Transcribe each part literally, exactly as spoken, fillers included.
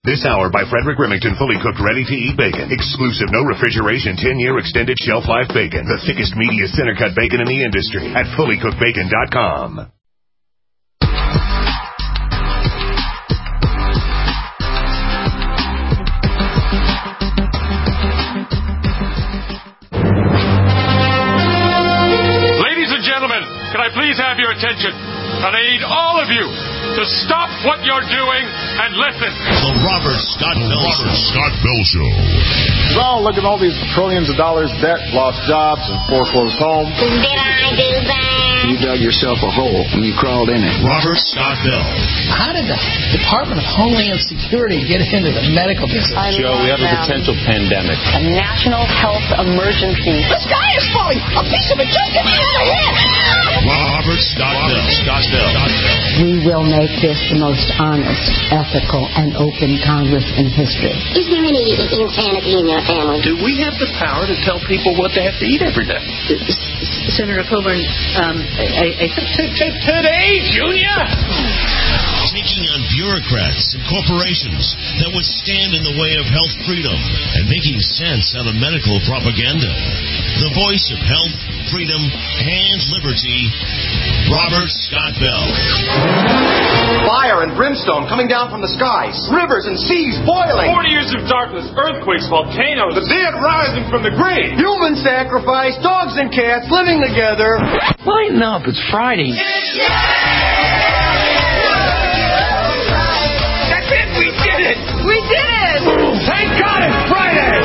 This hour by Frederick Remington, fully cooked, ready-to-eat bacon. Exclusive, no refrigeration, ten-year extended shelf life bacon. The thickest, meatiest, center-cut bacon in the industry at fully cooked bacon dot com. Ladies and gentlemen, can I please have your attention? And I need all of you to stop what you're doing and listen. The Robert Scott Bell Robert Scott Bell Show. Oh, look at all these trillions of dollars debt, lost jobs, and foreclosed homes. Did I do that? You dug yourself a hole and you crawled in it. Robert Scott Bell. How did the Department of Homeland Security get into the medical business? Joe, we have a potential pandemic. A national health emergency. The sky is falling! A piece of it just hit me on the head! Robert Scott Bell. Scott Bell. We will make this the most honest, ethical, and open Congress in history. Is there any insanity in your family? Do we have the power to tell people what they have to eat every day? Senator Coburn, um, I, I Today, Junior! Taking on bureaucrats and corporations that would stand in the way of health freedom and making sense out of medical propaganda. The voice of health, freedom, and liberty, Robert Scott Bell. Fire and brimstone coming down from the skies. Rivers and seas boiling. Forty years of darkness, earthquakes, volcanoes. The dead rising from the grave. Human sacrifice, dogs and cats living together. Lighten up, it's Friday. That's it, we did it! we did it! Thank God it's Friday!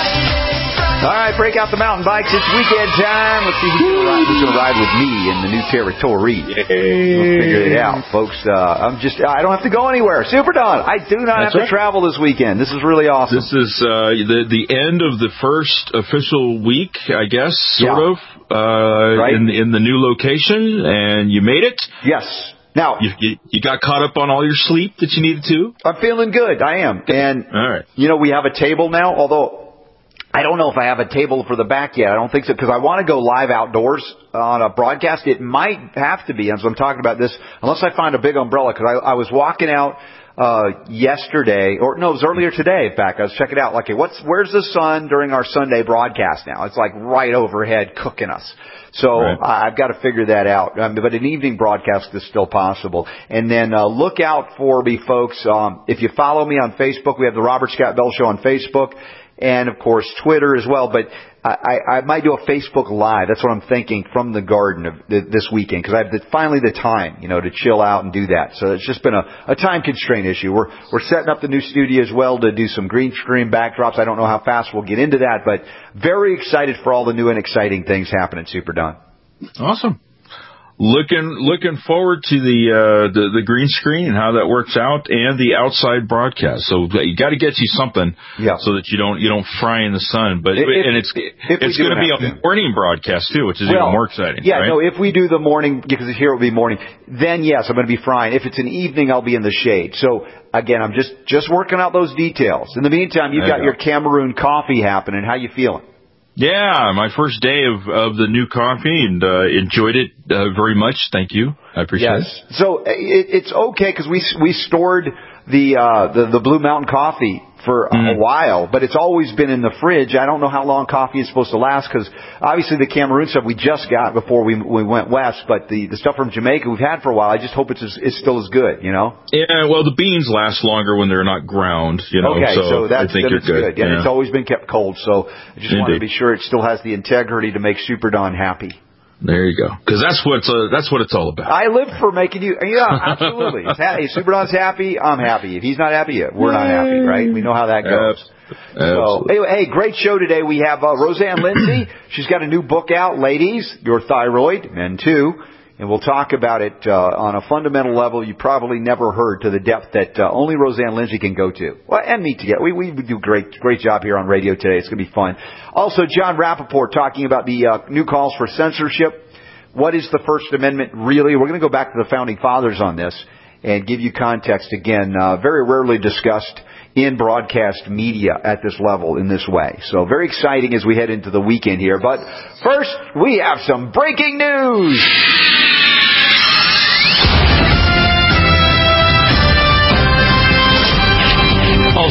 All right, break out the mountain bikes. It's weekend time. Let's see who's going to ride with me in the new territory. We'll figure it out, folks. Uh, I'm just, I don't have to go anywhere. Super Don, I do not That's have right. to travel this weekend. This is really awesome. This is uh, the the end of the first official week, I guess, sort yeah. of, uh, right. in, in the new location, and you made it. Yes. Now, you, you, you got caught up on all your sleep that you needed to? I'm feeling good. I am. And, all right. you know, we have a table now, although I don't know if I have a table for the back yet. I don't think so, because I want to go live outdoors on a broadcast. It might have to be, as I'm talking about this, unless I find a big umbrella, because I, I was walking out uh yesterday, or no, it was earlier today, in fact. I was checking out, like, okay, what's where's the sun during our Sunday broadcast now? It's like right overhead cooking us. So right. I've got to figure that out. Um, but an evening broadcast is still possible. And then uh, look out for me, folks. Um, if you follow me on Facebook, we have the Robert Scott Bell Show on Facebook. And, of course, Twitter as well. But I, I, I might do a Facebook Live. That's what I'm thinking from the garden of the, this weekend, because I have the, finally the time, you know, to chill out and do that. So it's just been a, a time constraint issue. We're we're setting up the new studio as well to do some green screen backdrops. I don't know how fast we'll get into that, but very excited for all the new and exciting things happening, Super Don. Awesome. Looking looking forward to the, uh, the the green screen and how that works out, and the outside broadcast. So you got to get you something, yeah. so that you don't you don't fry in the sun. But if, and it's it's going to be a to. morning broadcast too, which is well, even more exciting. Yeah, right? no. If we do the morning, because here it will be morning, then yes, I'm going to be frying. If it's an evening, I'll be in the shade. So again, I'm just just working out those details. In the meantime, you've there got you your Cameroon coffee happening. How you feeling? Yeah, my first day of, of the new coffee, and uh, enjoyed it uh, very much. Thank you. I appreciate yes. it. So it, it's okay, because we we stored the, uh, the the Blue Mountain coffee for mm. a while, but it's always been in the fridge. I don't know how long coffee is supposed to last, because obviously the Cameroon stuff we just got before we we went west, but the, the stuff from Jamaica we've had for a while. I just hope it's as, it's still as good, you know? Yeah, well, the beans last longer when they're not ground, you know, okay, so, so that's, I think then you're it's good. good. Yeah, yeah, it's always been kept cold, so I just Indeed. want to be sure it still has the integrity to make Super Don happy. There you go. Because that's what uh, that's what it's all about. I live for making you. Yeah, absolutely. If Super Don's happy, I'm happy. If he's not happy, we're not happy, right? We know how that goes. Absolutely. So, anyway, hey, great show today. We have uh, Roseanne Lindsay. She's got a new book out, Ladies, Your Thyroid, Men Too. And we'll talk about it uh, on a fundamental level you probably never heard, to the depth that uh, only Roseanne Lindsay can go to. Well, and me together. We, we do a great, great job here on radio today. It's going to be fun. Also, John Rappaport talking about the uh, new calls for censorship. What is the First Amendment really? We're going to go back to the Founding Fathers on this and give you context again. Uh, very rarely discussed in broadcast media at this level in this way. So very exciting as we head into the weekend here. But first, we have some breaking news.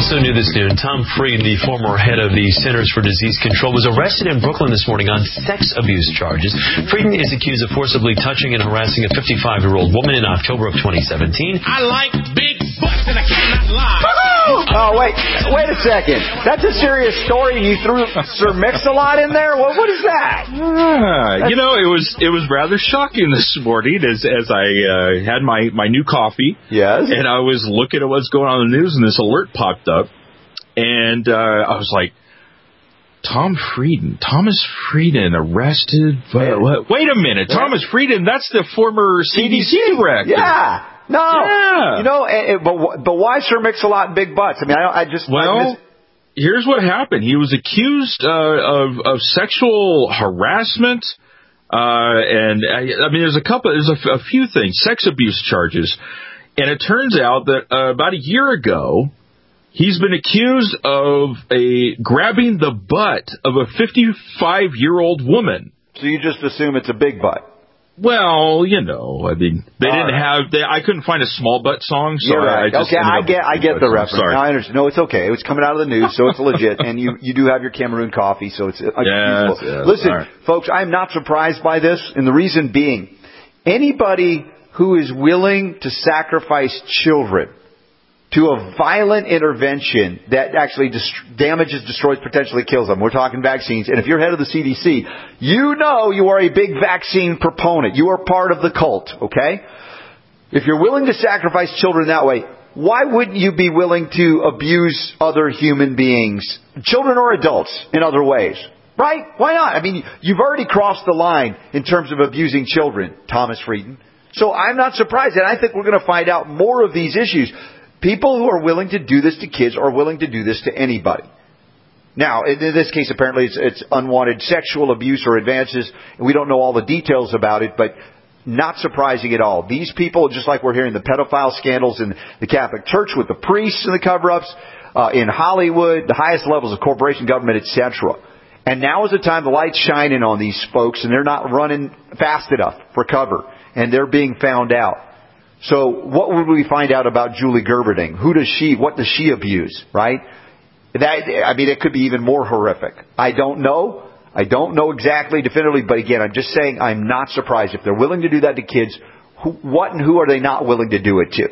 Also new this noon, Tom Frieden, the former head of the Centers for Disease Control, was arrested in Brooklyn this morning on sex abuse charges. Frieden is accused of forcibly touching and harassing a fifty-five-year-old woman in October of twenty seventeen. I like big butts and I cannot lie. Oh, wait. Wait a second. That's a serious story and you threw Sir Mix-a-Lot in there? What, what is that? Ah, you know, it was it was rather shocking this morning as as I uh, had my, my new coffee. Yes. And I was looking at what's going on in the news, and this alert popped up. And uh, I was like, Tom Frieden, Thomas Frieden arrested. Wait, what? Wait a minute. Yeah. Thomas Frieden, that's the former C D C director. Yeah. No. Yeah. You know, and, and, but but why Sir Mix-a-Lot and big butts? I mean, I, I just... Well, I here's what happened. He was accused uh, of, of sexual harassment. Uh, and, I, I mean, there's a couple, there's a, a few things. Sex abuse charges. And it turns out that uh, about a year ago, he's been accused of a grabbing the butt of a fifty-five-year-old woman. So you just assume it's a big butt? Well, you know, I mean, they All didn't right. have. They, I couldn't find a small butt song, so You're right. I just okay, I get, I get the reference. Sorry. No, I understand. No, it's okay. It was coming out of the news, so it's legit. And you, you do have your Cameroon coffee, so it's uh, yes, yes, Listen, right. folks, I'm not surprised by this, and the reason being, anybody who is willing to sacrifice children to a violent intervention that actually dest- damages, destroys, potentially kills them. We're talking vaccines. And if you're head of the C D C, you know you are a big vaccine proponent. You are part of the cult, okay? If you're willing to sacrifice children that way, why wouldn't you be willing to abuse other human beings, children or adults, in other ways? Right? Why not? I mean, you've already crossed the line in terms of abusing children, Thomas Frieden. So I'm not surprised, and I think we're going to find out more of these issues. People who are willing to do this to kids are willing to do this to anybody. Now, in this case, apparently it's, it's unwanted sexual abuse or advances. We don't know all the details about it, but not surprising at all. These people, just like we're hearing the pedophile scandals in the Catholic Church with the priests and the cover-ups, uh, in Hollywood, the highest levels of corporation, government, et cetera. And now is the time the light's shining on these folks, and they're not running fast enough for cover, and they're being found out. So what would we find out about Julie Gerberding? Who does she, what does she abuse, right? That, I mean, it could be even more horrific. I don't know. I don't know exactly definitively, but again, I'm just saying I'm not surprised. If they're willing to do that to kids, who, what and who are they not willing to do it to?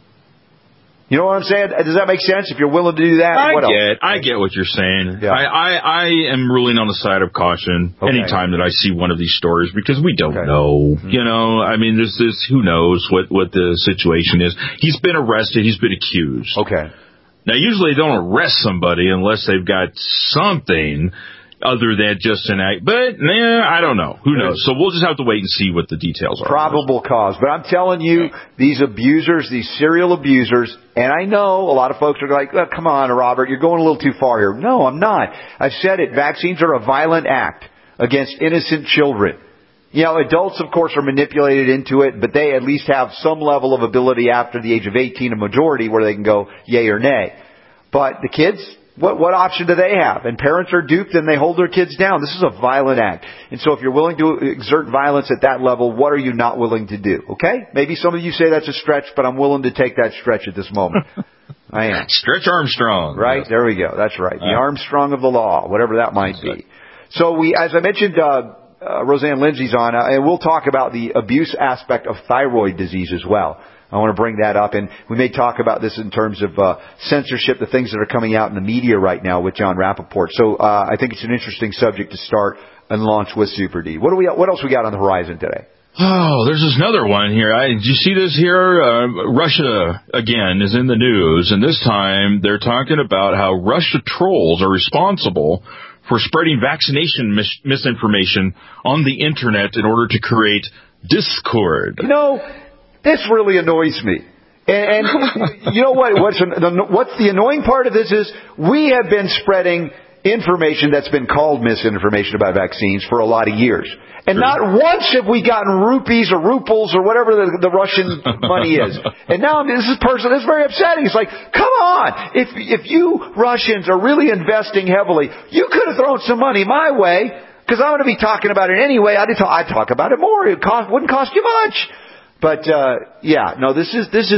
You know what I'm saying? Does that make sense? If you're willing to do that, I what get, else? I get what you're saying. Yeah. I, I, I am ruling on the side of caution Okay. anytime that I see one of these stories because we don't Okay. know. Mm-hmm. You know, I mean, this is who knows what what the situation is. He's been arrested. He's been accused. Okay. Now, usually they don't arrest somebody unless they've got something other than just an act. But, nah, I don't know. Who knows? So we'll just have to wait and see what the details are. Probable cause. But I'm telling you, these abusers, these serial abusers, and I know a lot of folks are like, oh, come on, Robert, you're going a little too far here. No, I'm not. I've said it. Vaccines are a violent act against innocent children. You know, adults, of course, are manipulated into it, but they at least have some level of ability after the age of eighteen, a majority, where they can go yay or nay. But the kids, what what option do they have? And parents are duped and they hold their kids down. This is a violent act. And so if you're willing to exert violence at that level, what are you not willing to do? Okay? Maybe some of you say that's a stretch, but I'm willing to take that stretch at this moment. I am. Stretch Armstrong. Right? Yes. There we go. That's right. The Armstrong of the law, whatever that might be. So we, as I mentioned, uh, uh, Roseanne Lindsay's on, uh, and we'll talk about the abuse aspect of thyroid disease as well. I want to bring that up, and we may talk about this in terms of uh, censorship, the things that are coming out in the media right now with John Rappaport. So uh, I think it's an interesting subject to start and launch with Super D. What do we? What else we got on the horizon today? Oh, there's another one here. I, did you see this here? Uh, Russia, again, is in the news, and this time they're talking about how Russia trolls are responsible for spreading vaccination mis- misinformation on the Internet in order to create discord. You know, this really annoys me. And, and you know what? What's, the, what's the annoying part of this is we have been spreading information that's been called misinformation about vaccines for a lot of years. And not once have we gotten rupees or ruples or whatever the, the Russian money is. And now this is person that's very upsetting. It's like, come on, if if you Russians are really investing heavily, you could have thrown some money my way because I'm going to be talking about it anyway. I'd talk, I'd talk about it more. It cost, wouldn't cost you much. But uh yeah, no, this is this is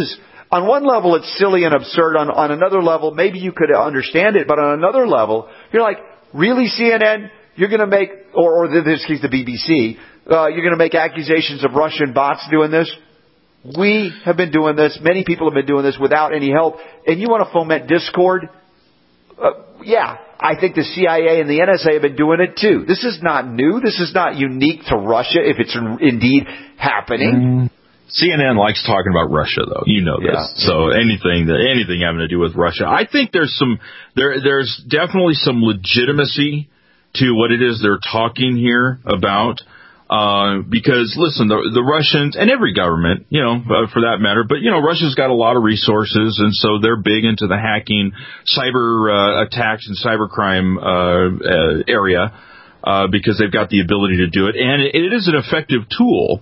on one level, it's silly and absurd. On, on another level, maybe you could understand it. But on another level, you're like, really, C N N? You're going to make, or, or in this case, the B B C, uh, you're going to make accusations of Russian bots doing this? We have been doing this. Many people have been doing this without any help. And you want to foment discord? Uh, yeah, I think the C I A and the N S A have been doing it too. This is not new. This is not unique to Russia if it's indeed happening. Mm. C N N likes talking about Russia, though. You know this. Yeah. So anything that anything having to do with Russia, I think there's some there there's definitely some legitimacy to what it is they're talking here about. Uh, because listen, the, the Russians and every government, you know, uh, for that matter, but you know, Russia's got a lot of resources, and so they're big into the hacking, cyber uh, attacks, and cybercrime uh, uh, area uh, because they've got the ability to do it, and it, it is an effective tool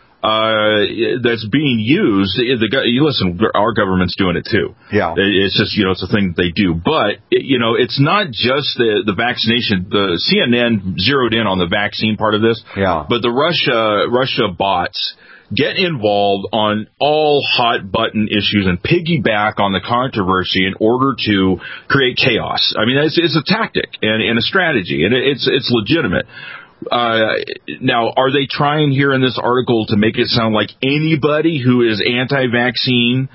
uh, that's being used. The, you listen, our government's doing it too. Yeah. It's just, you know, it's a thing that they do. But, you know, it's not just the, the vaccination. The C N N zeroed in on the vaccine part of this. Yeah. But the Russia, Russia bots get involved on all hot button issues and piggyback on the controversy in order to create chaos. I mean, it's, it's a tactic and, and a strategy, and it's, it's legitimate. Uh, now, are they trying here in this article to make it sound like anybody who is anti-vaccine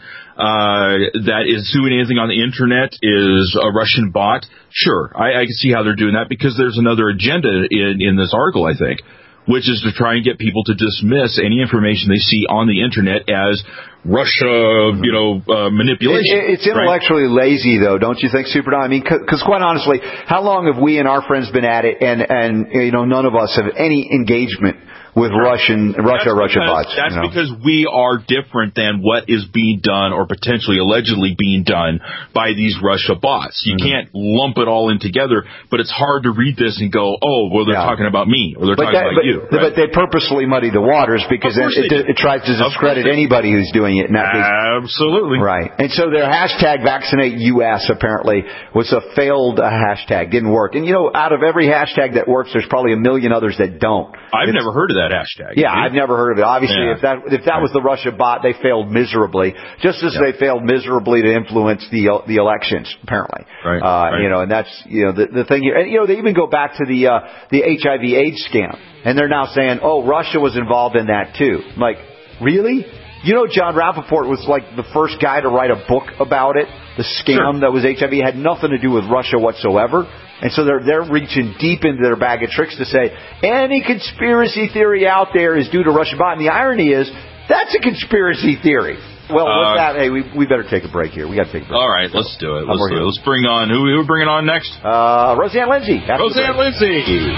uh, that is doing anything on the internet is a Russian bot? Sure, I, I can see how they're doing that because there's another agenda in, in this article, I think, which is to try and get people to dismiss any information they see on the internet as Russia, you know, uh, manipulation. It, it's intellectually right? lazy, though, don't you think, Super Don? I mean, because quite honestly, how long have we and our friends been at it, and, and you know, none of us have any engagement with Russian, Russia, that's Russia because, bots? That's you know? because we are different than what is being done or potentially allegedly being done by these Russia bots. You mm-hmm. can't lump it all in together, but it's hard to read this and go, oh, well, they're yeah. talking about me or they're but talking that, about but, you. Right? But they purposely muddy the waters because it, it, it tries to discredit anybody who's doing it. In that Absolutely. Right. And so their hashtag vaccinate U S apparently was a failed uh, hashtag, didn't work. And, you know, out of every hashtag that works, there's probably a million others that don't. I've it's, never heard of that hashtag. Yeah, I've never heard of it. Obviously, yeah. if that if that was the Russia bot, they failed miserably, just as yeah. they failed miserably to influence the uh, the elections, apparently. Right. Uh, right. You know, and that's you know the the thing here. And you know, they even go back to the uh, the H I V AIDS scam, and they're now saying, oh, Russia was involved in that too. I'm like, really? You know, John Rappaport was like the first guy to write a book about it. The scam sure. that was H I V had nothing to do with Russia whatsoever. And so they're they're reaching deep into their bag of tricks to say any conspiracy theory out there is due to Russia bot. And the irony is that's a conspiracy theory. Well, uh, with that, hey, we we better take a break here. We got to take a break. All right, let's do it. Let's do it. Let's bring on who who are we bringing on next? Uh, Roseanne Lindsay. Roseanne Lindsay.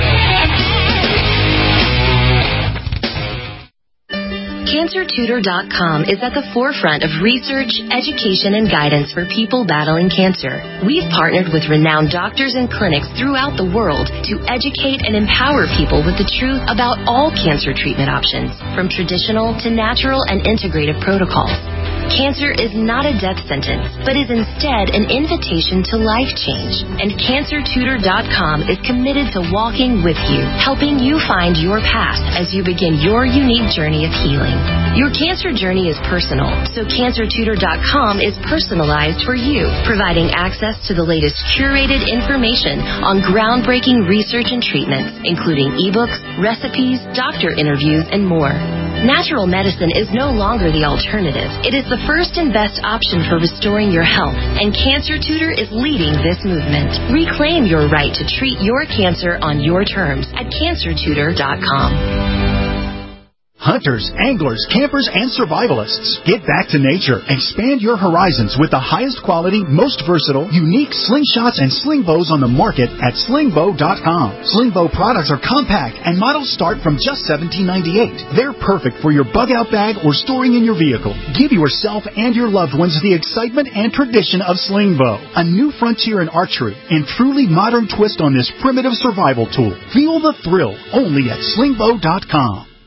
Cancer Tutor dot com is at the forefront of research, education, and guidance for people battling cancer. We've partnered with renowned doctors and clinics throughout the world to educate and empower people with the truth about all cancer treatment options, from traditional to natural and integrative protocols. Cancer is not a death sentence, but is instead an invitation to life change. And Cancer Tutor dot com is committed to walking with you, helping you find your path as you begin your unique journey of healing. Your cancer journey is personal, so Cancer Tutor dot com is personalized for you, providing access to the latest curated information on groundbreaking research and treatments, including ebooks, recipes, doctor interviews, and more. Natural medicine is no longer the alternative. It is the first and best option for restoring your health, and Cancer Tutor is leading this movement. Reclaim your right to treat your cancer on your terms at Cancer Tutor dot com. Hunters, anglers, campers, and survivalists. Get back to nature. Expand your horizons with the highest quality, most versatile, unique slingshots and sling bows on the market at sling bow dot com. Sling bow products are compact and models start from just seventeen ninety-eight. They're perfect for your bug out bag or storing in your vehicle. Give yourself and your loved ones the excitement and tradition of sling bow, a new frontier in archery and truly modern twist on this primitive survival tool. Feel the thrill only at sling bow dot com.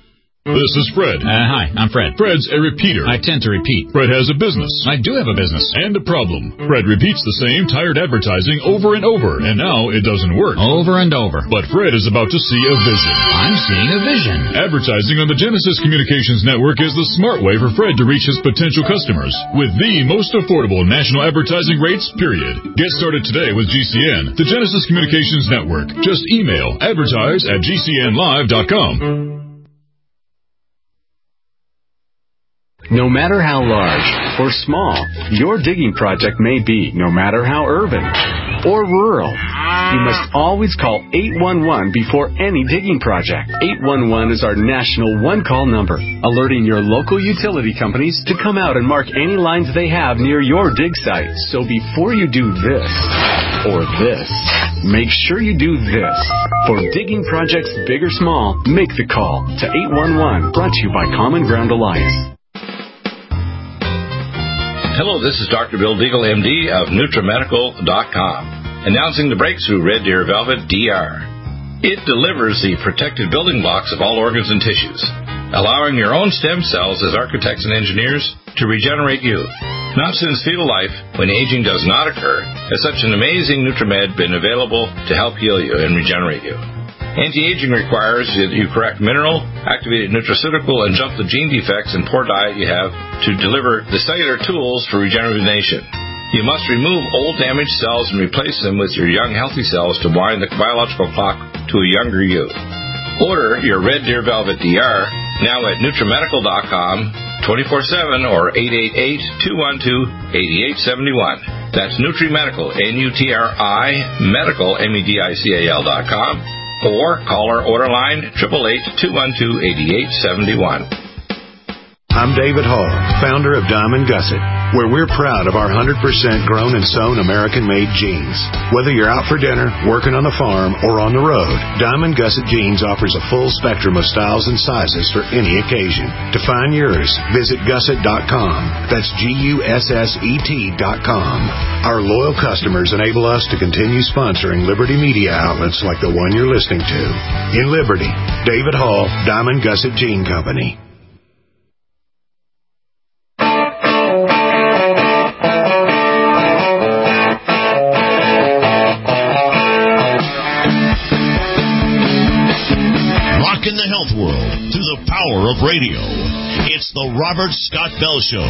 This is Fred. Uh, hi, I'm Fred. Fred's a repeater. I tend to repeat. Fred has a business. I do have a business. And a problem. Fred repeats the same tired advertising over and over, and now it doesn't work. Over and over. But Fred is about to see a vision. I'm seeing a vision. Advertising on the Genesis Communications Network is the smart way for Fred to reach his potential customers with the most affordable national advertising rates, period. Get started today with G C N, the Genesis Communications Network. Just email advertise at g c n live dot com. No matter how large or small your digging project may be, no matter how urban or rural, you must always call eight one one before any digging project. eight one one is our national one-call number, alerting your local utility companies to come out and mark any lines they have near your dig site. So before you do this or this, make sure you do this. For digging projects big or small, make the call to eight one one, brought to you by Common Ground Alliance. Hello, this is Doctor Bill Deagle, M D of NutriMedical dot com, announcing the breakthrough Red Deer Velvet D R. It delivers the protected building blocks of all organs and tissues, allowing your own stem cells as architects and engineers to regenerate you. Not since fetal life, when aging does not occur, has such an amazing NutriMed been available to help heal you and regenerate you. Anti-aging requires that you correct mineral, activated nutraceutical, and jump the gene defects and poor diet you have to deliver the cellular tools for regeneration. You must remove old damaged cells and replace them with your young healthy cells to wind the biological clock to a younger you. Order your Red Deer Velvet D R now at NutriMedical dot com, twenty-four seven or eight eight eight, two one two, eight eight seven one. That's NutriMedical, N U T R I, Medical, M E D I C A L dot com. Or call our order line, eight eight eight, two one two, eight eight seven one. I'm David Hall, founder of Diamond Gusset, where we're proud of our one hundred percent grown and sewn American-made jeans. Whether you're out for dinner, working on the farm, or on the road, Diamond Gusset Jeans offers a full spectrum of styles and sizes for any occasion. To find yours, visit gusset dot com. That's G U S S E T dot com. Our loyal customers enable us to continue sponsoring Liberty media outlets like the one you're listening to. In Liberty, David Hall, Diamond Gusset Jean Company. In the health world through the power of radio. It's the Robert Scott Bell Show.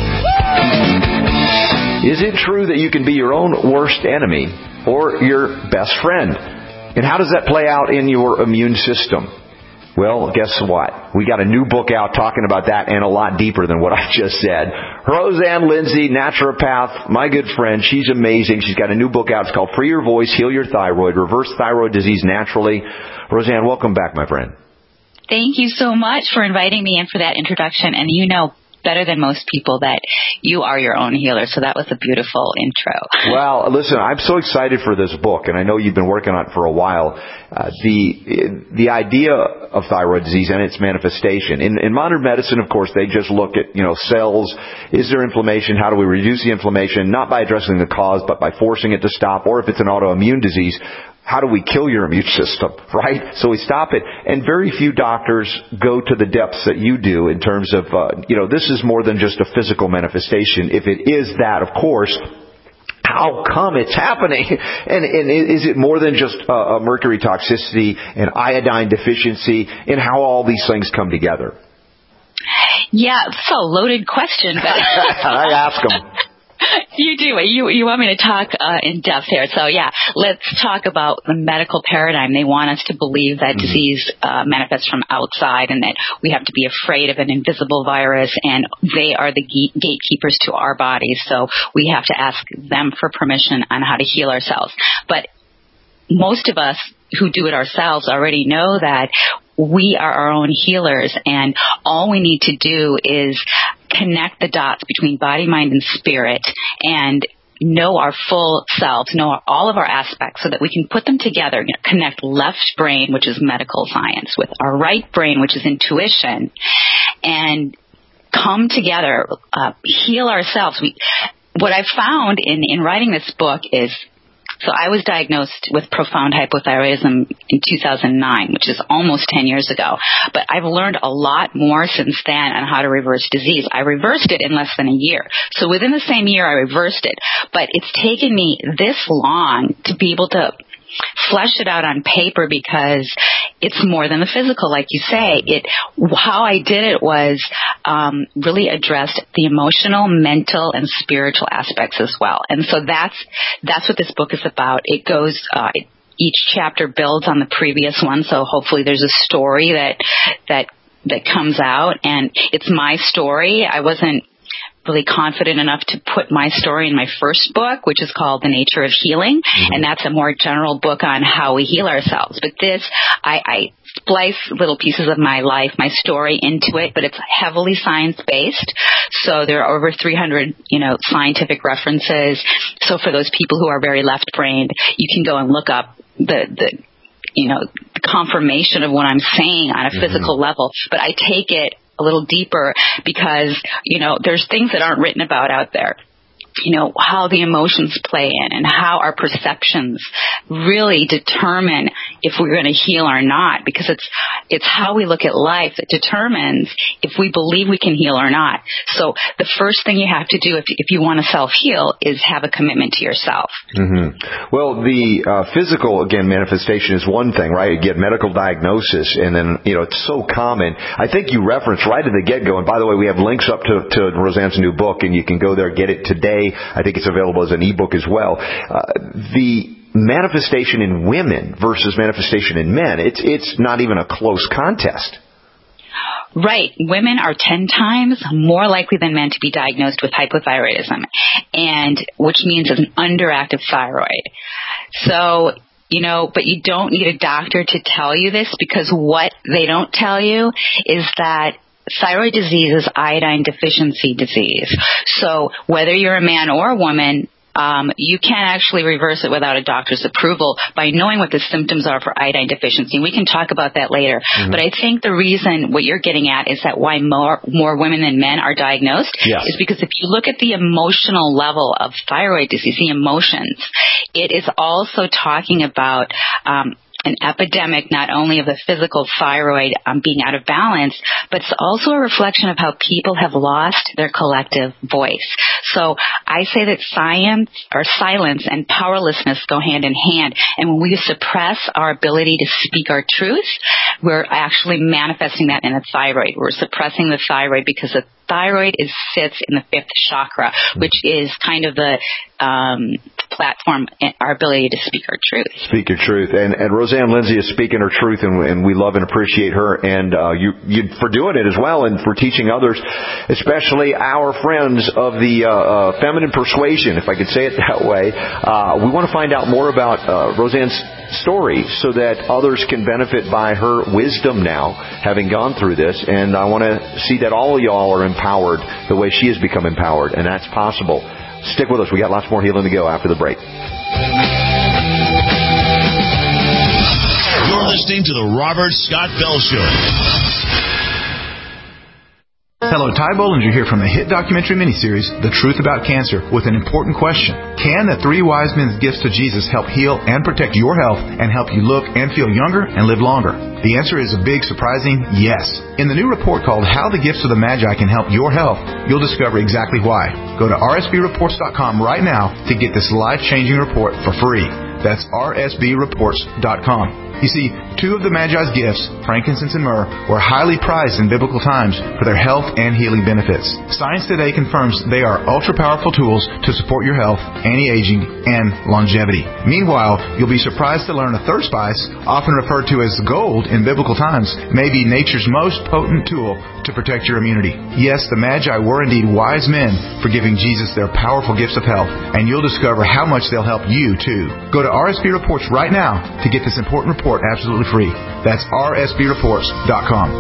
Is it true that you can be your own worst enemy or your best friend? And how does that play out in your immune system? Well, guess what? We got a new book out talking about that and a lot deeper than what I just said. Roseanne Lindsay, naturopath, my good friend. She's amazing. She's got a new book out. It's called Free Your Voice, Heal Your Thyroid, Reverse Thyroid Disease Naturally. Roseanne, welcome back, my friend. Thank you so much for inviting me and for that introduction. And you know better than most people that you are your own healer. So that was a beautiful intro. Well, listen, I'm so excited for this book, and I know you've been working on it for a while. Uh, the the idea of thyroid disease and its manifestation. In, in modern medicine, of course, they just look at, you know, cells. Is there inflammation? How do we reduce the inflammation? Not by addressing the cause, but by forcing it to stop. Or if it's an autoimmune disease, how do we kill your immune system, right? So we stop it. And very few doctors go to the depths that you do in terms of, uh, you know, this is more than just a physical manifestation. If it is that, of course, how come it's happening? And, and is it more than just a, a mercury toxicity and iodine deficiency, and how all these things come together? Yeah, it's a loaded question. But I ask them. You do. You you want me to talk uh, in depth here. So, yeah, let's talk about the medical paradigm. They want us to believe that mm-hmm. disease uh, manifests from outside and that we have to be afraid of an invisible virus, and they are the ge- gatekeepers to our bodies. So we have to ask them for permission on how to heal ourselves. But most of us who do it ourselves already know that we are our own healers, and all we need to do is connect the dots between body, mind, and spirit and know our full selves, know all of our aspects so that we can put them together, you know, connect left brain, which is medical science, with our right brain, which is intuition, and come together, uh, heal ourselves. We, what I've found in, in writing this book is So I was diagnosed with profound hypothyroidism in two thousand nine, which is almost ten years ago. But I've learned a lot more since then on how to reverse disease. I reversed it in less than a year. So within the same year, I reversed it. But it's taken me this long to be able to flesh it out on paper because it's more than the physical, like you say. It how I did it was um, really addressed the emotional, mental, and spiritual aspects as well. And so that's that's what this book is about. It goes. Uh, it, each chapter builds on the previous one, so hopefully there's a story that that that comes out, and it's my story. I wasn't really confident enough to put my story in my first book, which is called The Nature of Healing, mm-hmm. and that's a more general book on how we heal ourselves. But this, I, I splice little pieces of my life, my story into it, but it's heavily science-based. So there are over three hundred, you know, scientific references. So for those people who are very left-brained, you can go and look up the, the you know, the confirmation of what I'm saying on a mm-hmm. physical level. But I take it a little deeper because, you know, there's things that aren't written about out there. You know, how the emotions play in and how our perceptions really determine if we're going to heal or not, because it's it's how we look at life that determines if we believe we can heal or not. So the first thing you have to do if, if you want to self-heal is have a commitment to yourself. Mm-hmm. Well, the uh, physical, again, manifestation is one thing, right? You get medical diagnosis, and then, you know, it's so common. I think you referenced right at the get-go, and by the way, we have links up to, to Roseanne's new book, and you can go there, get it today. I think it's available as an ebook as well. Uh, the manifestation in women versus manifestation in men, it's it's not even a close contest. Right. Women are ten times more likely than men to be diagnosed with hypothyroidism, and which means an underactive thyroid. So, you know, but you don't need a doctor to tell you this, because what they don't tell you is that thyroid disease is iodine deficiency disease. So whether you're a man or a woman, um, you can actually reverse it without a doctor's approval by knowing what the symptoms are for iodine deficiency. We can talk about that later. Mm-hmm. But I think the reason what you're getting at is that why more more women than men are diagnosed yes. is because if you look at the emotional level of thyroid disease, the emotions, it is also talking about um, an epidemic not only of the physical thyroid um, being out of balance, but it's also a reflection of how people have lost their collective voice. So I say that science or silence and powerlessness go hand in hand. And when we suppress our ability to speak our truth, we're actually manifesting that in the thyroid. We're suppressing the thyroid because the thyroid is sits in the fifth chakra, which is kind of the um, platform, our ability to speak our truth. Speak your truth. And, and Roseanne Lindsay is speaking her truth, and, and we love and appreciate her, and uh, you, you for doing it as well, and for teaching others, especially our friends of the uh, uh, feminine persuasion, if I could say it that way. Uh, we want to find out more about uh, Roseanne's story so that others can benefit by her wisdom now, having gone through this. And I want to see that all of y'all are empowered the way she has become empowered, and that's possible. Stick with us. We got lots more healing to go after the break. You're listening to the Robert Scott Bell Show. Hello, Ty Bollinger here from the hit documentary miniseries, The Truth About Cancer, with an important question. Can the three wise men's gifts to Jesus help heal and protect your health and help you look and feel younger and live longer? The answer is a big, surprising yes. In the new report called How the Gifts of the Magi Can Help Your Health, you'll discover exactly why. Go to R S B reports dot com right now to get this life-changing report for free. That's R S B reports dot com. You see, two of the Magi's gifts, frankincense and myrrh, were highly prized in biblical times for their health and healing benefits. Science today confirms they are ultra-powerful tools to support your health, anti-aging, and longevity. Meanwhile, you'll be surprised to learn a third spice, often referred to as gold in biblical times, may be nature's most potent tool to protect your immunity. Yes, the Magi were indeed wise men for giving Jesus their powerful gifts of health, and you'll discover how much they'll help you, too. Go to R S B Reports right now to get this important report absolutely free. That's R S B reports dot com.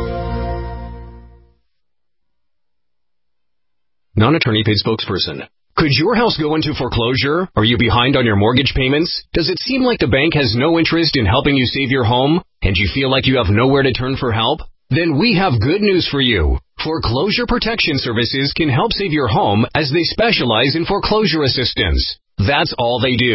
Non-attorney paid spokesperson. Could your house go into foreclosure? Are you behind on your mortgage payments? Does it seem like the bank has no interest in helping you save your home, and you feel like you have nowhere to turn for help? Then we have good news for you. Foreclosure Protection Services can help save your home as they specialize in foreclosure assistance. That's all they do.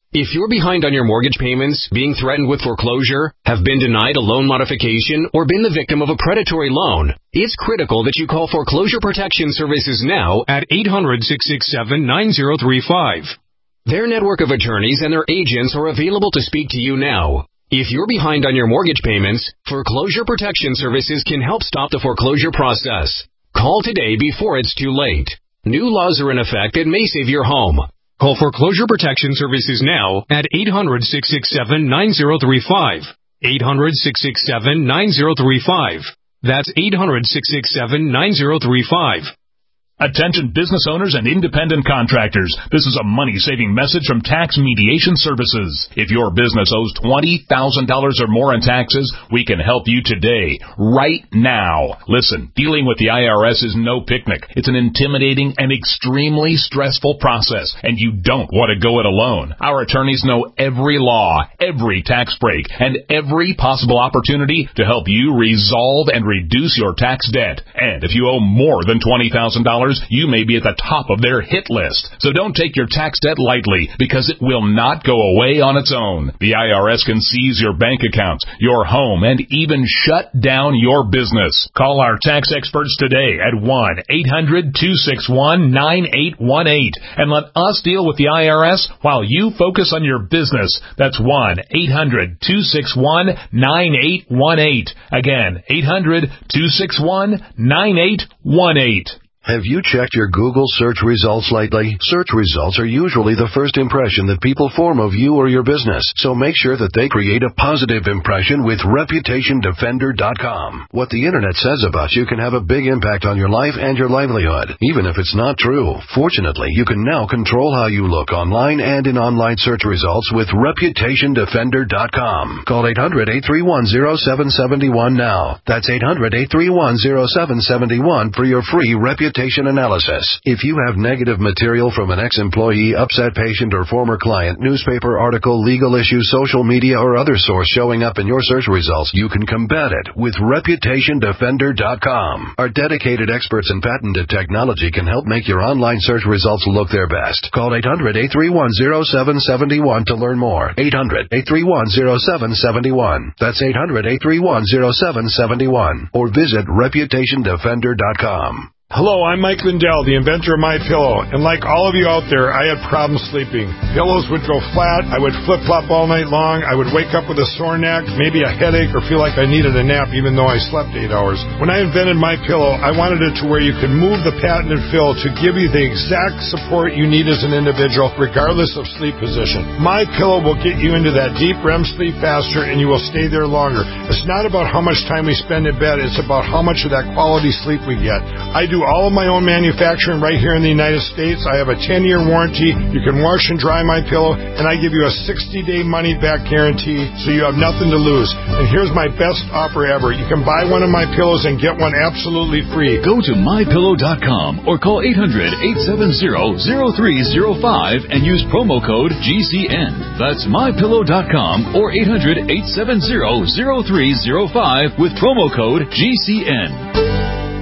If you're behind on your mortgage payments, being threatened with foreclosure, have been denied a loan modification, or been the victim of a predatory loan, it's critical that you call Foreclosure Protection Services now at eight hundred, six six seven, nine zero three five. Their network of attorneys and their agents are available to speak to you now. If you're behind on your mortgage payments, Foreclosure Protection Services can help stop the foreclosure process. Call today before it's too late. New laws are in effect that may save your home. Call Foreclosure Protection Services now at eight hundred, six six seven, nine zero three five. eight hundred, six six seven, nine zero three five. That's eight hundred, six six seven, nine zero three five. Attention business owners and independent contractors. This is a money-saving message from Tax Mediation Services. If your business owes twenty thousand dollars or more in taxes, we can help you today, right now. Listen, dealing with the I R S is no picnic. It's an intimidating and extremely stressful process, and you don't want to go it alone. Our attorneys know every law, every tax break, and every possible opportunity to help you resolve and reduce your tax debt. And if you owe more than twenty thousand dollars, you may be at the top of their hit list. So don't take your tax debt lightly, because it will not go away on its own. The I R S can seize your bank accounts, your home, and even shut down your business. Call our tax experts today at one eight hundred, two six one, nine eight one eight and let us deal with the I R S while you focus on your business. That's one eight hundred, two six one, nine eight one eight. Again, eight hundred, two six one, nine eight one eight. Have you checked your Google search results lately? Search results are usually the first impression that people form of you or your business, so make sure that they create a positive impression with Reputation Defender dot com. What the Internet says about you can have a big impact on your life and your livelihood, even if it's not true. Fortunately, you can now control how you look online and in online search results with Reputation Defender dot com. Call eight hundred, eight three one, zero seven seven one now. That's eight hundred, eight three one, zero seven seven one for your free Reputation analysis. If you have negative material from an ex-employee, upset patient, or former client, newspaper article, legal issue, social media, or other source showing up in your search results, you can combat it with Reputation Defender dot com. Our dedicated experts in patented technology can help make your online search results look their best. Call eight hundred, eight three one, zero seven seven one to learn more. eight hundred, eight three one, zero seven seven one. That's eight hundred, eight three one, zero seven seven one. Or visit Reputation Defender dot com. Hello, I'm Mike Lindell, the inventor of MyPillow, and like all of you out there, I had problems sleeping. Pillows would go flat, I would flip-flop all night long, I would wake up with a sore neck, maybe a headache, or feel like I needed a nap even though I slept eight hours. When I invented MyPillow, I wanted it to where you could move the patented fill to give you the exact support you need as an individual, regardless of sleep position. MyPillow will get you into that deep R E M sleep faster, and you will stay there longer. It's not about how much time we spend in bed, it's about how much of that quality sleep we get. I do all of my own manufacturing right here in the United States. I have a ten-year warranty. You can wash and dry my pillow, and I give you a sixty-day money-back guarantee, so you have nothing to lose. And here's my best offer ever. You can buy one of my pillows and get one absolutely free. Go to my pillow dot com or call eight hundred, eight seven zero, zero three zero five and use promo code G C N. That's my pillow dot com or eight hundred, eight seven zero, zero three zero five with promo code G C N.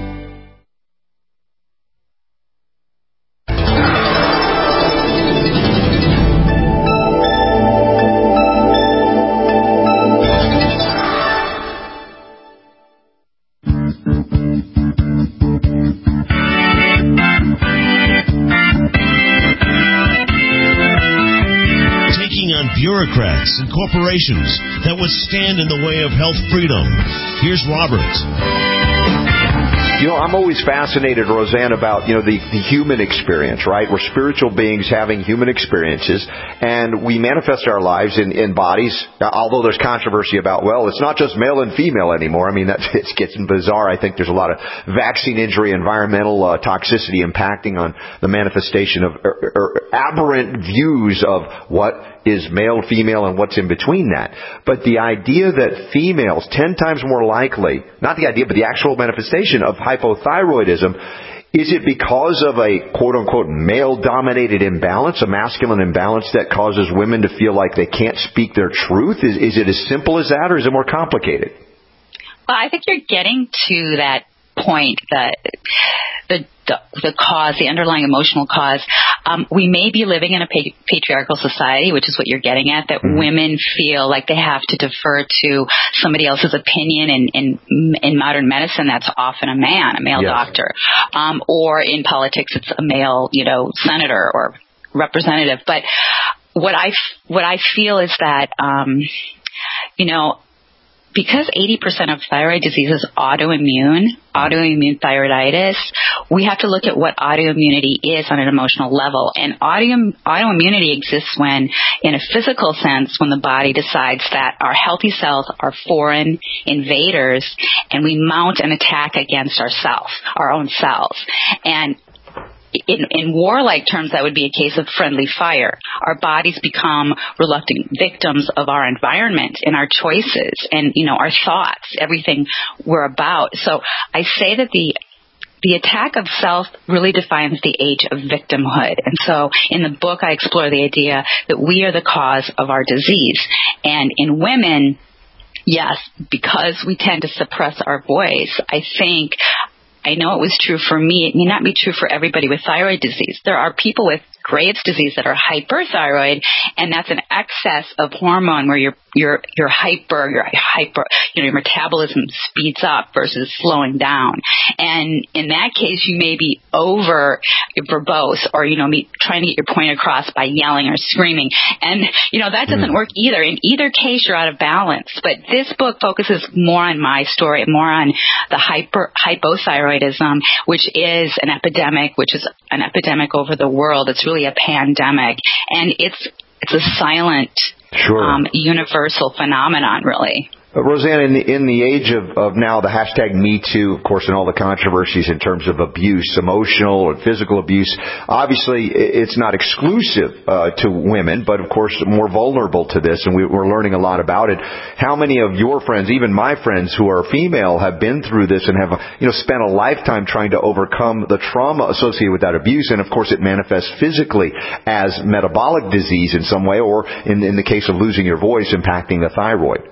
Bureaucrats and corporations that would stand in the way of health freedom. Here's Robert. You know, I'm always fascinated, Roseanne, about, you know, the, the human experience, right? We're spiritual beings having human experiences, and we manifest our lives in, in bodies, although there's controversy about, well, it's not just male and female anymore. I mean, that's, it's getting bizarre. I think there's a lot of vaccine injury, environmental uh, toxicity impacting on the manifestation of er, er, aberrant views of what is male, female, and what's in between that. But the idea that females, ten times more likely, not the idea, but the actual manifestation of hypothyroidism, is it because of a quote-unquote male-dominated imbalance, a masculine imbalance that causes women to feel like they can't speak their truth? Is, is it as simple as that, or is it more complicated? Well, I think you're getting to that point that the, the the cause, the underlying emotional cause, um, we may be living in a pa- patriarchal society, which is what you're getting at, that mm-hmm. women feel like they have to defer to somebody else's opinion. In, in, in modern medicine, that's often a man, a male yes. doctor. Um, or in politics, it's a male, you know, senator or representative. But what I, what I feel is that, um, you know, because eighty percent of thyroid disease is autoimmune, autoimmune thyroiditis, we have to look at what autoimmunity is on an emotional level. And auto, autoimmunity exists when, in a physical sense, when the body decides that our healthy cells are foreign invaders and we mount an attack against ourselves, our own cells. And In, in warlike terms, that would be a case of friendly fire. Our bodies become reluctant victims of our environment and our choices and, you know, our thoughts, everything we're about. So I say that the the attack of self really defines the age of victimhood. And so in the book, I explore the idea that we are the cause of our disease. And in women, yes, because we tend to suppress our voice, I think I know it was true for me. It may not be true for everybody with thyroid disease. There are people with Graves' disease that are hyperthyroid, and that's an excess of hormone where you're you're you're hyper, you're hyper, you know, your metabolism speeds up versus slowing down. And in that case, you may be over verbose, or you know, be trying to get your point across by yelling or screaming. And you know, that doesn't mm. work either. In either case, you're out of balance. But this book focuses more on my story, more on the hyper hypothyroidism, which is an epidemic, which is an epidemic over the world. It's really a pandemic, and it's it's a silent, sure. um, universal phenomenon, really. But Roseanne, in the, in the age of, of now the hashtag Me Too, of course, and all the controversies in terms of abuse, emotional or physical abuse, obviously it's not exclusive uh, to women, but of course more vulnerable to this, and we, we're learning a lot about it. How many of your friends, even my friends who are female, have been through this and have, you know, spent a lifetime trying to overcome the trauma associated with that abuse? And of course it manifests physically as metabolic disease in some way, or in, in the case of losing your voice, impacting the thyroid.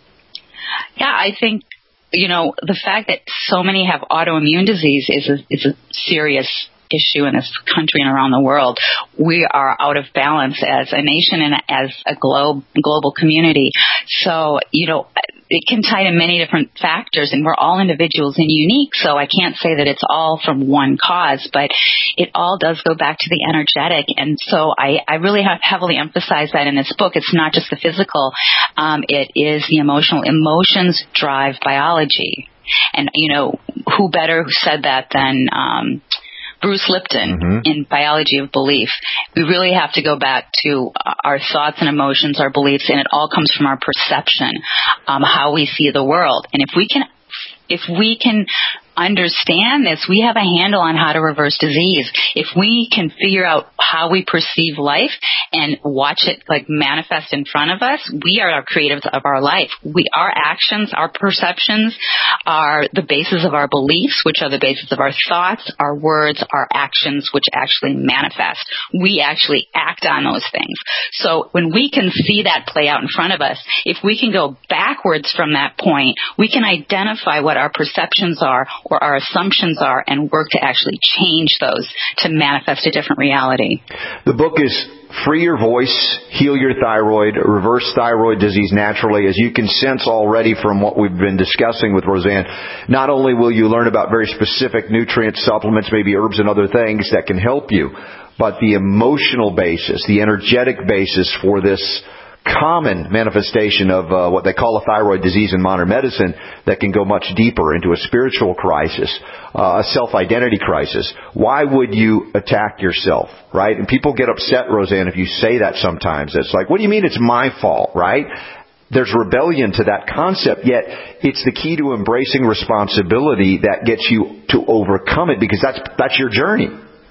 Yeah, I think, you know, the fact that so many have autoimmune disease is a, is a serious issue in this country and around the world. We are out of balance as a nation and as a globe, global community. So, you know, it can tie to many different factors, and we're all individuals and unique, so I can't say that it's all from one cause, but it all does go back to the energetic. And so I, I really have heavily emphasized that in this book. It's not just the physical, um, it is the emotional. Emotions drive biology. And, you know, who better said that than um Bruce Lipton mm-hmm. in Biology of Belief. We really have to go back to our thoughts and emotions, our beliefs, and it all comes from our perception, um, how we see the world. And if we can, if we can understand this, we have a handle on how to reverse disease. If we can figure out how we perceive life and watch it like manifest in front of us, we are our creatives of our life. We, our actions, our perceptions are the basis of our beliefs, which are the basis of our thoughts, our words, our actions, which actually manifest. We actually act on those things. So when we can see that play out in front of us, if we can go backwards from that point, we can identify what our perceptions are or our assumptions are and work to actually change those to manifest a different reality. The book is Free Your Voice, Heal Your Thyroid, Reverse Thyroid Disease Naturally. As you can sense already from what we've been discussing with Roseanne, not only will you learn about very specific nutrient supplements, maybe herbs and other things that can help you, but the emotional basis, the energetic basis for this common manifestation of uh, what they call a thyroid disease in modern medicine that can go much deeper into a spiritual crisis, uh, a self-identity crisis. Why would you attack yourself, right? And people get upset, Roseanne, if you say that sometimes. It's like, what do you mean it's my fault, right? There's rebellion to that concept, yet it's the key to embracing responsibility that gets you to overcome it, because that's that's your journey.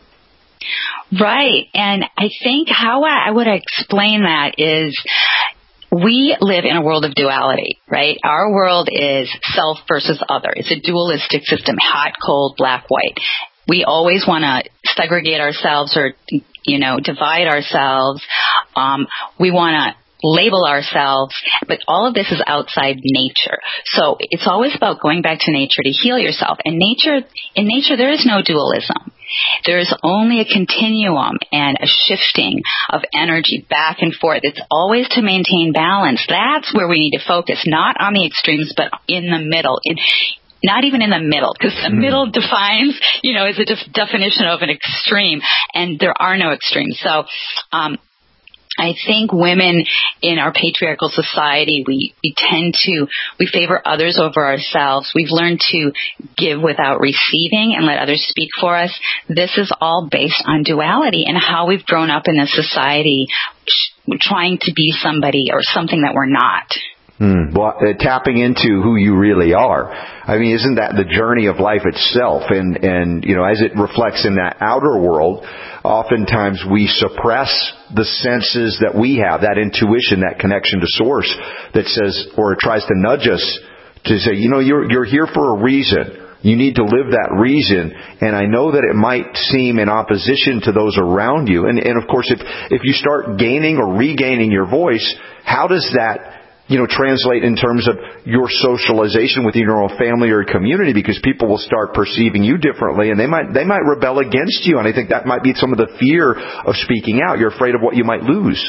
Right. And I think how I would explain that is we live in a world of duality, right? Our world is self versus other. It's a dualistic system, hot, cold, black, white. We always want to segregate ourselves or, you know, divide ourselves. Um, we want to label ourselves, but all of this is outside nature. So it's always about going back to nature to heal yourself. And nature, in nature, there is no dualism. There is only a continuum and a shifting of energy back and forth. It's always to maintain balance. That's where we need to focus, not on the extremes, but in the middle. In, not even in the middle, because the middle defines, you know, is a def- definition of an extreme, and there are no extremes. So, um, I think women in our patriarchal society, we, we tend to, we favor others over ourselves. We've learned to give without receiving and let others speak for us. This is all based on duality and how we've grown up in this society, trying to be somebody or something that we're not. Hmm. Well, uh, tapping into who you really are. I mean, isn't that the journey of life itself? And, and, you know, as it reflects in that outer world, oftentimes we suppress the senses that we have, that intuition, that connection to source that says, or tries to nudge us to say, you know, you're, you're here for a reason. You need to live that reason. And I know that it might seem in opposition to those around you. And, and of course, if, if you start gaining or regaining your voice, how does that, you know, translate in terms of your socialization within your own family or community? Because people will start perceiving you differently, and they might they might rebel against you. And I think that might be some of the fear of speaking out. You're afraid of what you might lose.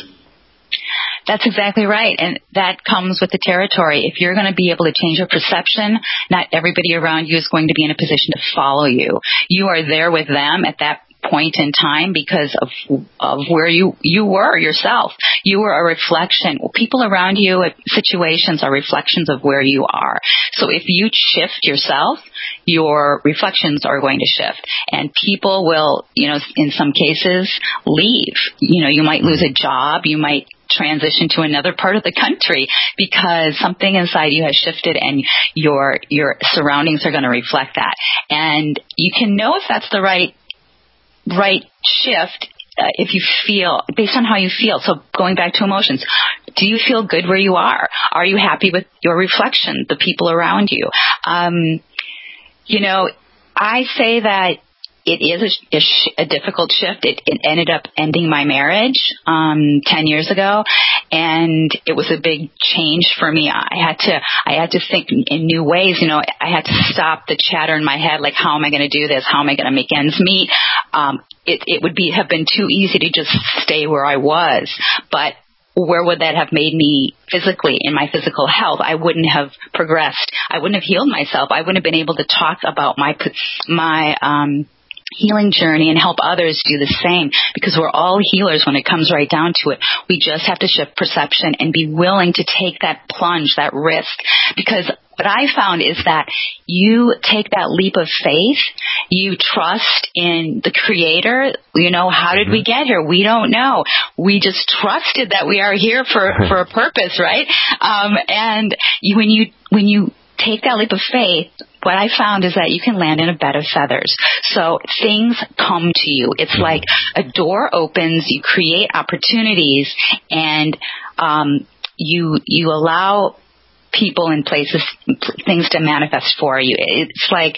That's exactly right. And that comes with the territory. If you're going to be able to change your perception, not everybody around you is going to be in a position to follow you. You are there with them at that point in time because of of where you you were yourself. You were a reflection. People around you, situations are reflections of where you are. So if you shift yourself, your reflections are going to shift, and people will, you know, in some cases leave. You know, you might lose a job, you might transition to another part of the country because something inside you has shifted, and your your surroundings are going to reflect that. And you can know if that's the right right shift uh, if you feel, based on how you feel. So going back to emotions, do you feel good where you are? Are you happy with your reflection, the people around you? Um, you know, I say that it is a, a, sh- a difficult shift. It, it ended up ending my marriage um, ten years ago, and it was a big change for me. I had to I had to think in new ways. You know, I had to stop the chatter in my head, like, how am I going to do this? How am I going to make ends meet? Um, it, it would be have been too easy to just stay where I was, but where would that have made me physically, in my physical health? I wouldn't have progressed. I wouldn't have healed myself. I wouldn't have been able to talk about my my um healing journey and help others do the same, because we're all healers when it comes right down to it. We just have to shift perception and be willing to take that plunge, that risk, because what I found is that you take that leap of faith, you trust in the Creator. You know, how did we get here? We don't know. We just trusted that we are here for, for a purpose, right? Um, and you, when you when you take that leap of faith, what I found is that you can land in a bed of feathers. So things come to you. It's like a door opens, you create opportunities, and um, you you allow people and places, things to manifest for you. It's like,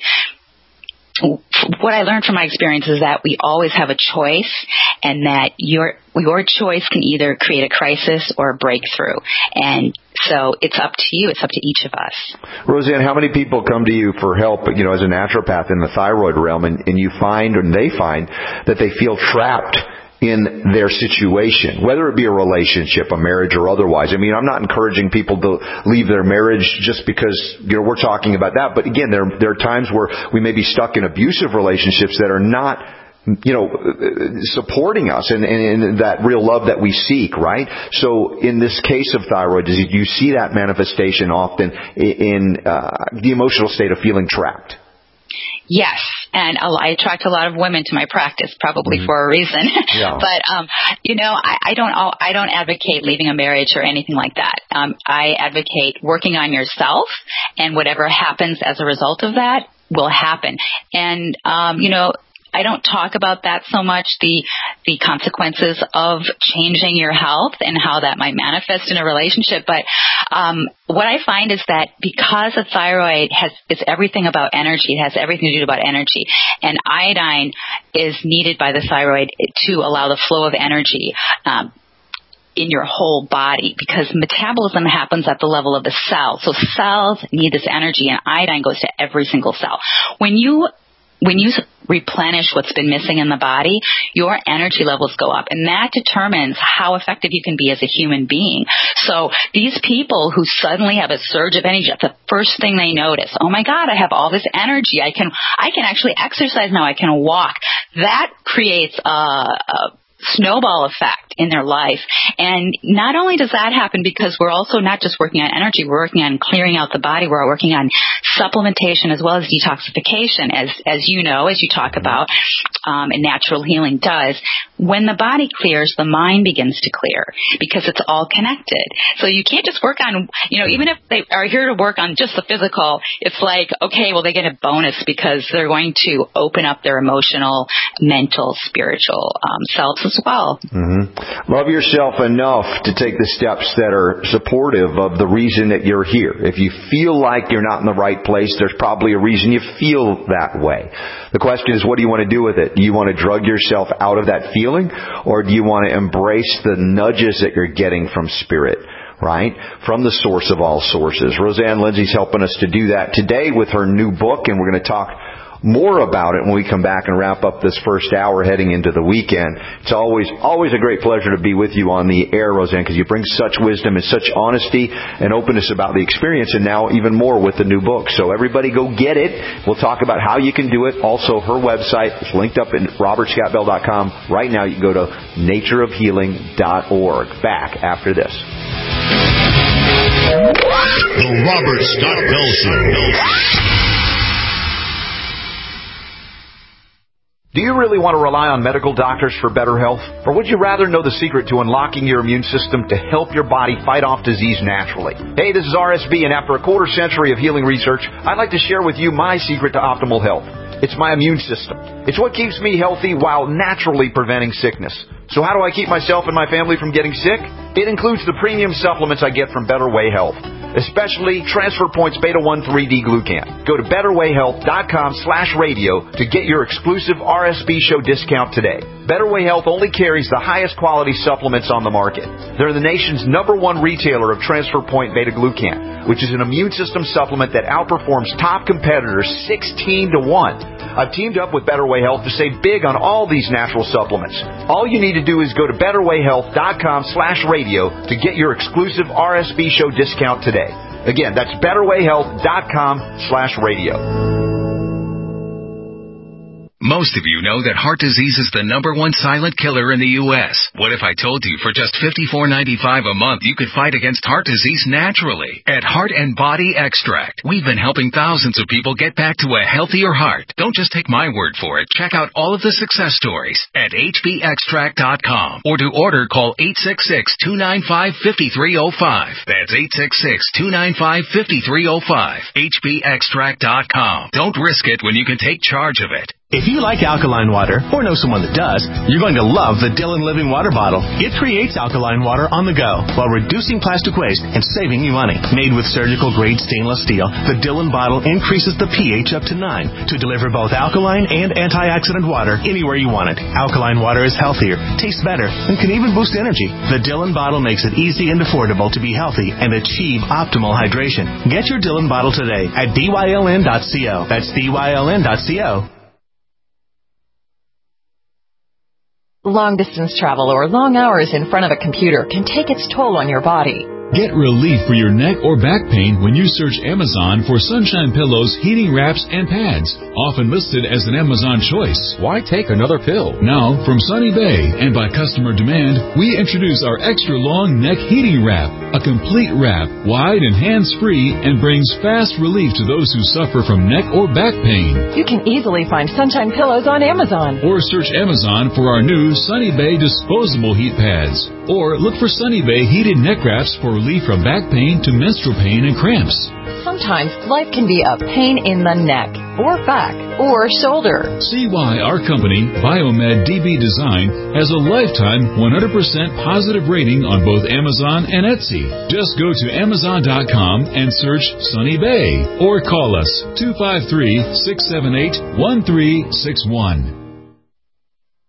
what I learned from my experience is that we always have a choice, and that your your choice can either create a crisis or a breakthrough. And so it's up to you. It's up to each of us. Roseanne, how many people come to you for help, you know, as a naturopath in the thyroid realm, and, and you find, and they find, that they feel trapped in their situation, whether it be a relationship, a marriage, or otherwise? I mean, I'm not encouraging people to leave their marriage just because, you know, we're talking about that. But again, there, there are times where we may be stuck in abusive relationships that are not, you know, supporting us and, and that real love that we seek, right? So in this case of thyroid disease, you see that manifestation often in uh, the emotional state of feeling trapped. Yes, and I attract a lot of women to my practice, probably mm-hmm. for a reason. Yeah. But um, you know, I, I don't, I don't advocate leaving a marriage or anything like that. Um, I advocate working on yourself, and whatever happens as a result of that will happen. And um, you know, I don't talk about that so much, the the consequences of changing your health and how that might manifest in a relationship. But um, what I find is that because the thyroid has is everything about energy, it has everything to do about energy, and iodine is needed by the thyroid to allow the flow of energy. Um, in your whole body, because metabolism happens at the level of the cell. So cells need this energy, and iodine goes to every single cell. When you When you replenish what's been missing in the body, your energy levels go up, and that determines how effective you can be as a human being. So these people who suddenly have a surge of energy, that's the first thing they notice. Oh my God, I have all this energy. I can, I can actually exercise now. I can walk. That creates a, a snowball effect in their life. And not only does that happen because we're also not just working on energy, we're working on clearing out the body, we're working on supplementation as well as detoxification, as as you know, as you talk about, um, and natural healing does. When the body clears, the mind begins to clear because it's all connected. So you can't just work on, you know, even if they are here to work on just the physical, it's like, okay, well, they get a bonus because they're going to open up their emotional, mental, spiritual um, selves as well. Mm-hmm. Love yourself enough to take the steps that are supportive of the reason that you're here. If you feel like you're not in the right place, there's probably a reason you feel that way. The question is, what do you want to do with it? Do you want to drug yourself out of that feeling, or do you want to embrace the nudges that you're getting from Spirit? Right? From the source of all sources. Roseanne Lindsay's helping us to do that today with her new book, and we're going to talk more about it when we come back and wrap up this first hour heading into the weekend. It's always always a great pleasure to be with you on the air, Roseanne, because you bring such wisdom and such honesty and openness about the experience, and now even more with the new book. So everybody go get it. We'll talk about how you can do it. Also, her website is linked up at robert scott bell dot com. Right now, you can go to nature of healing dot org. Back after this. The Robert Scott Bell Show. Do you really want to rely on medical doctors for better health? Or would you rather know the secret to unlocking your immune system to help your body fight off disease naturally? Hey, this is R S B, and after a quarter century of healing research, I'd like to share with you my secret to optimal health. It's my immune system. It's what keeps me healthy while naturally preventing sickness. So how do I keep myself and my family from getting sick? It includes the premium supplements I get from Better Way Health, especially Transfer Points Beta one three D Glucan. Go to better way health dot com slash radio to get your exclusive R S B show discount today. Better Way Health only carries the highest quality supplements on the market. They're the nation's number one retailer of Transfer Point Beta Glucan, which is an immune system supplement that outperforms top competitors sixteen to one. I've teamed up with Better Way Health to save big on all these natural supplements. All you need to do is go to better way health dot com slash radio to get your exclusive R S B show discount today. Again, that's better way health dot com slash radio. Most of you know that heart disease is the number one silent killer in the U S What if I told you for just fifty-four ninety-five a month you could fight against heart disease naturally? At Heart and Body Extract, we've been helping thousands of people get back to a healthier heart. Don't just take my word for it. Check out all of the success stories at h b extract dot com, or to order, call eight six six, two nine five, five three zero five. That's eight six six, two nine five, five three zero five. h b extract dot com. Don't risk it when you can take charge of it. If you like alkaline water, or know someone that does, you're going to love the Dylan Living Water Bottle. It creates alkaline water on the go while reducing plastic waste and saving you money. Made with surgical-grade stainless steel, the Dylan bottle increases the pH up to nine to deliver both alkaline and antioxidant water anywhere you want it. Alkaline water is healthier, tastes better, and can even boost energy. The Dylan bottle makes it easy and affordable to be healthy and achieve optimal hydration. Get your Dylan bottle today at D Y L N dot co. That's D Y L N dot co. Long-distance travel or long hours in front of a computer can take its toll on your body. Get relief for your neck or back pain when you search Amazon for Sunshine Pillows, heating wraps, and pads, often listed as an Amazon choice. Why take another pill? Now, from Sunny Bay and by customer demand, we introduce our extra long neck heating wrap, a complete wrap, wide and hands-free, and brings fast relief to those who suffer from neck or back pain. You can easily find Sunshine Pillows on Amazon. Or search Amazon for our new Sunny Bay disposable heat pads. Or look for Sunny Bay heated neck wraps for relief from back pain to menstrual pain and cramps. Sometimes life can be a pain in the neck, or back, or shoulder. See why our company, Biomed D B Design, has a lifetime one hundred percent positive rating on both Amazon and Etsy. Just go to amazon dot com and search Sunny Bay, or call us two five three, six seven eight, one three six one.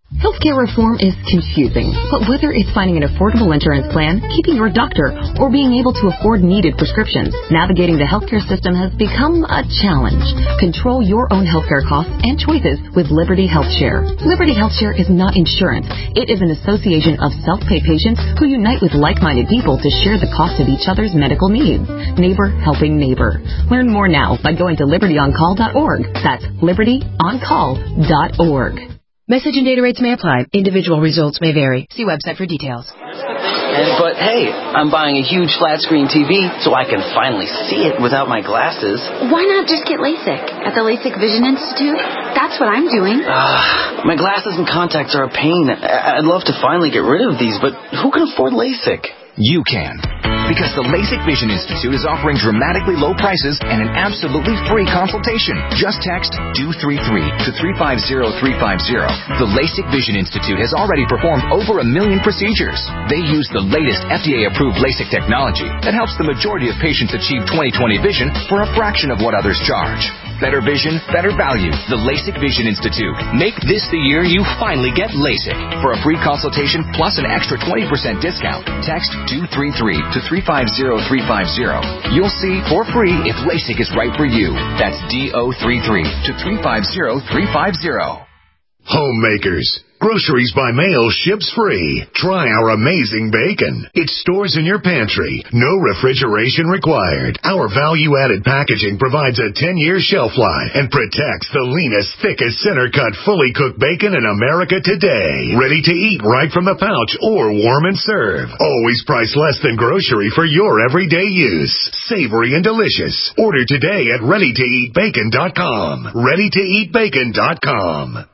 Healthcare reform is confusing, but whether it's finding an affordable insurance plan, keeping your doctor, or being able to afford needed prescriptions, navigating the healthcare system has become a challenge. Control your own healthcare costs and choices with Liberty HealthShare. Liberty HealthShare is not insurance. It is an association of self-pay patients who unite with like-minded people to share the cost of each other's medical needs. Neighbor helping neighbor. Learn more now by going to liberty on call dot org. That's liberty on call dot org. Message and data rates may apply. Individual results may vary. See website for details. And, but hey, I'm buying a huge flat screen T V so I can finally see it without my glasses. Why not just get LASIK at the LASIK Vision Institute? That's what I'm doing. Uh, my glasses and contacts are a pain. I'd love to finally get rid of these, but who can afford LASIK? You can. Because the LASIK Vision Institute is offering dramatically low prices and an absolutely free consultation. Just text two three three to three five zero three five zero. The LASIK Vision Institute has already performed over a million procedures. They use the latest F D A-approved LASIK technology that helps the majority of patients achieve twenty twenty vision for a fraction of what others charge. Better vision, better value. The LASIK Vision Institute. Make this the year you finally get LASIK. For a free consultation plus an extra twenty percent discount, text two three three to three five zero three five zero. You'll see for free if LASIK is right for you. That's D O three three to three five zero three five zero. Homemakers. Groceries by mail ships free. Try our amazing bacon. It stores in your pantry. No refrigeration required. Our value-added packaging provides a ten-year shelf life and protects the leanest, thickest, center-cut, fully cooked bacon in America today. Ready to eat right from the pouch or warm and serve. Always priced less than grocery for your everyday use. Savory and delicious. Order today at ready to eat bacon dot com. ready to eat bacon dot com.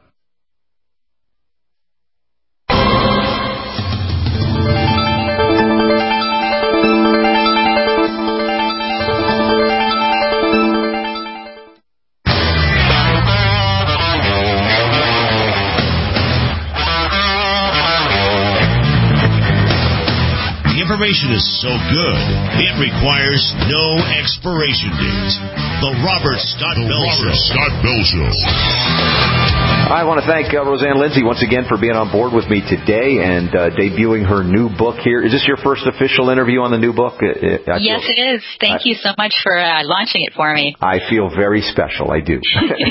Information is so good, it requires no expiration date. The Robert Scott the Bell Robert Show. Scott Bell Show. I want to thank uh, Roseanne Lindsay once again for being on board with me today and uh, debuting her new book here. Is this your first official interview on the new book? I, I yes, feel, it is. Thank I, you so much for uh, launching it for me. I feel very special. I do.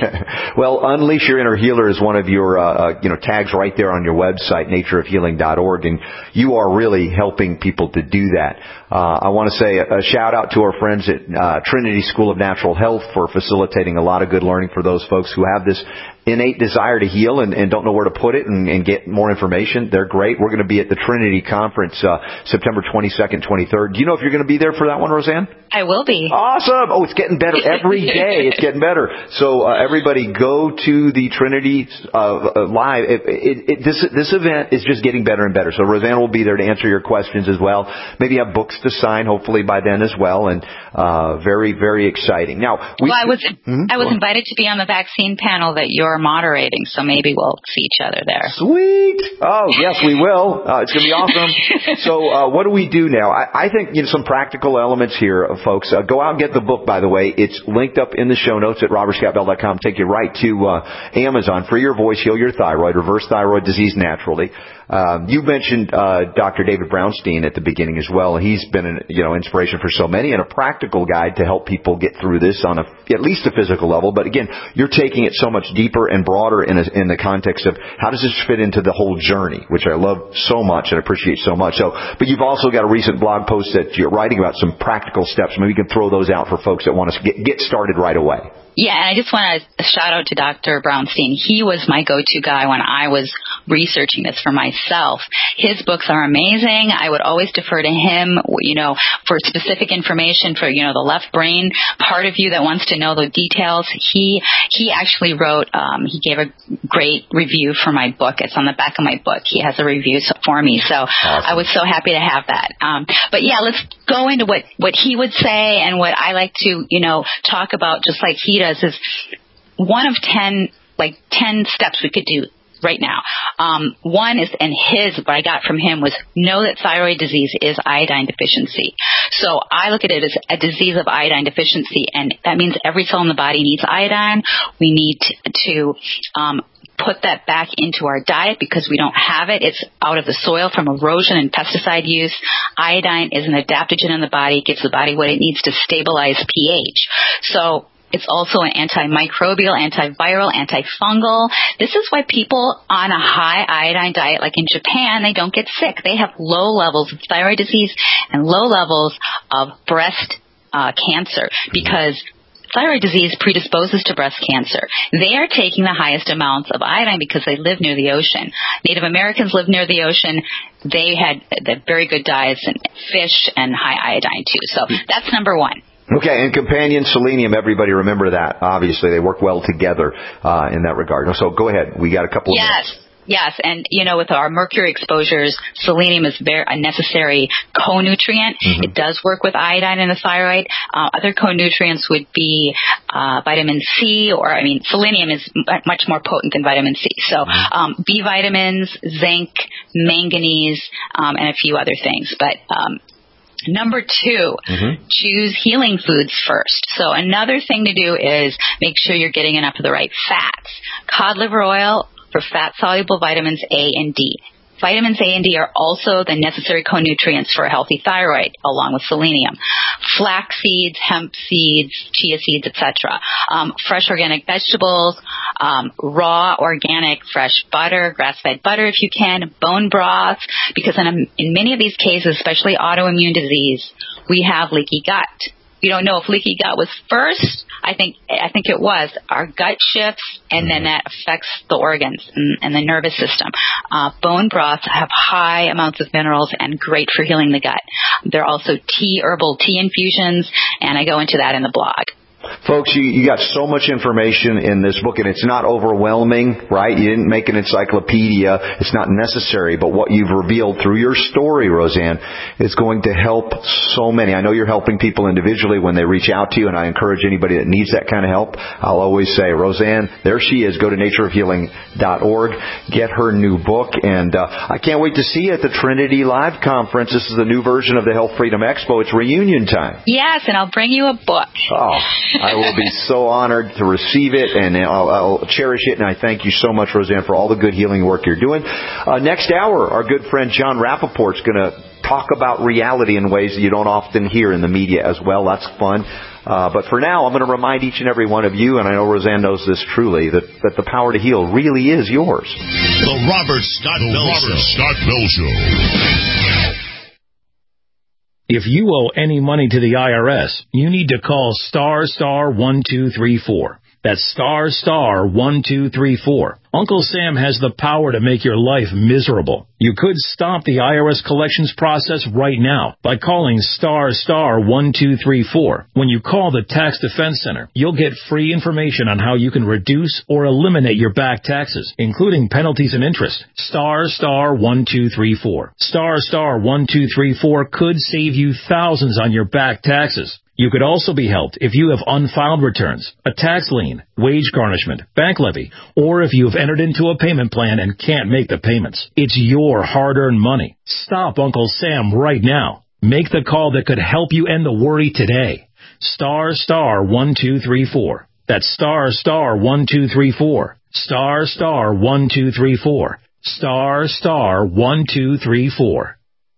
Well, Unleash Your Inner Healer is one of your uh, uh, you know tags right there on your website, nature of healing dot org, and you are really helping people to do that. Uh, I want to say a, a shout out to our friends at uh, Trinity School of Natural Health for facilitating a lot of good learning for those folks who have this innate desire to heal and, and don't know where to put it and, and get more information. They're great. We're going to be at the Trinity Conference uh, September twenty-second, twenty-third. Do you know if you're going to be there for that one, Roseanne? I will be. Awesome. Oh, it's getting better every day. It's getting better. So uh, everybody go to the Trinity uh, live. It, it, it, this this event is just getting better and better. So Roseanne will be there to answer your questions as well. Maybe have books to sign hopefully by then as well. And uh, very, very exciting. Now, we, well, I was mm-hmm. I was invited to be on the vaccine panel that you're moderating, so maybe we'll see each other there. Sweet. Oh, yes, we will. Uh, it's going to be awesome. So uh, what do we do now? I, I think you know some practical elements here, uh, folks. Uh, go out and get the book, by the way. It's linked up in the show notes at robert scott bell dot com. Take you right to uh, Amazon. Free Your Voice, Heal Your Thyroid, Reverse Thyroid Disease Naturally. Um, you mentioned uh, Doctor David Brownstein at the beginning as well. He's been an you know inspiration for so many and a practical guide to help people get through this on a, at least a physical level. But again, you're taking it so much deeper and broader in, a, in the context of how does this fit into the whole journey, which I love so much and appreciate so much. So, but you've also got a recent blog post that you're writing about some practical steps. Maybe you can throw those out for folks that want to get, get started right away. Yeah, and I just want to shout out to Doctor Brownstein. He was my go-to guy when I was researching this for myself. His books are amazing. I would always defer to him, you know, for specific information for, you know, the left brain part of you that wants to know the details. He he actually wrote, um, he gave a great review for my book. It's on the back of my book. He has a review for me, so awesome. I was so happy to have that. Um, but yeah, let's go into what, what he would say and what I like to, you know, talk about just like he does is one of ten, like ten steps we could do right now. Um, one is, and his, what I got from him was know that thyroid disease is iodine deficiency. So I look at it as a disease of iodine deficiency, and that means every cell in the body needs iodine. We need to, to um, put that back into our diet because we don't have it. It's out of the soil from erosion and pesticide use. Iodine is an adaptogen in the body. It gives the body what it needs to stabilize pH. So it's also an antimicrobial, antiviral, antifungal. This is why people on a high iodine diet, like in Japan, they don't get sick. They have low levels of thyroid disease and low levels of breast uh, cancer because thyroid disease predisposes to breast cancer. They are taking the highest amounts of iodine because they live near the ocean. Native Americans live near the ocean. They had the very good diets and fish and high iodine too. So that's number one. Okay, and companion selenium, everybody remember that. Obviously, they work well together uh, in that regard. So go ahead. We got a couple of yes. minutes. Yes, and, you know, with our mercury exposures, selenium is very, a necessary co-nutrient. Mm-hmm. It does work with iodine in the thyroid. Uh, other co-nutrients would be uh, vitamin C, or, I mean, selenium is m- much more potent than vitamin C. So um, B vitamins, zinc, manganese, um, and a few other things. But um, number two, mm-hmm. choose healing foods first. So another thing to do is make sure you're getting enough of the right fats. Cod liver oil for fat-soluble vitamins A and D. Vitamins A and D are also the necessary co-nutrients for a healthy thyroid, along with selenium. Flax seeds, hemp seeds, chia seeds, et cetera. Um, fresh organic vegetables, um, raw organic fresh butter, grass-fed butter if you can, bone broth, because in, a, in many of these cases, especially autoimmune disease, we have leaky gut. We don't know if leaky gut was first. I think I think it was. Our gut shifts, and then that affects the organs and, and the nervous system. Uh, bone broths have high amounts of minerals and great for healing the gut. There are also tea, herbal tea infusions, and I go into that in the blog. Folks, you, you got so much information in this book, and it's not overwhelming, right? You didn't make an encyclopedia. It's not necessary, but what you've revealed through your story, Roseanne, is going to help so many. I know you're helping people individually when they reach out to you, and I encourage anybody that needs that kind of help. I'll always say, Roseanne, there she is. Go to nature of healing dot org. Get her new book, and uh, I can't wait to see you at the Trinity Live Conference. This is the new version of the Health Freedom Expo. It's reunion time. Yes, and I'll bring you a book. Oh. I will be so honored to receive it, and I'll, I'll cherish it, and I thank you so much, Roseanne, for all the good healing work you're doing. Uh, next hour, our good friend John Rappaport's going to talk about reality in ways that you don't often hear in the media as well. That's fun. Uh, but for now, I'm going to remind each and every one of you, and I know Roseanne knows this truly, that, that the power to heal really is yours. The Robert Scott the Bell Robert Show. Scott Bell Show. If you owe any money to the I R S, you need to call star star one two three four. That's star star one two three four. Uncle Sam has the power to make your life miserable. You could stop the I R S collections process right now by calling star star one two three four. When you call the Tax Defense Center, you'll get free information on how you can reduce or eliminate your back taxes, including penalties and interest. Star star one two three four. Star star one two three four could save you thousands on your back taxes. You could also be helped if you have unfiled returns, a tax lien, wage garnishment, bank levy, or if you have entered into a payment plan and can't make the payments. It's your hard-earned money. Stop Uncle Sam right now. Make the call that could help you end the worry today. Star star one two three four. That's star star one two three four. Star star one two three four. Star star one two three four.